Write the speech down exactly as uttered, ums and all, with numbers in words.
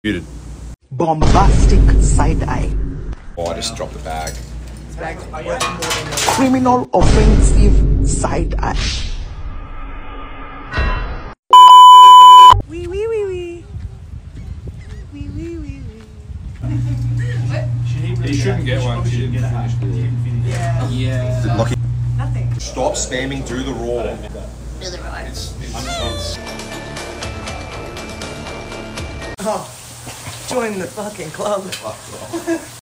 Muted. Bombastic side-eye. Oh, I just dropped the bag. Criminal offensive side-eye. Wee wee wee wee. Wee wee wee wee. He shouldn't get one. She didn't finish the. Yeah. Yeah. Lucky. Nothing. Stop spamming. Do the raw. Do the right. It's, it's, Oh, join the fucking club.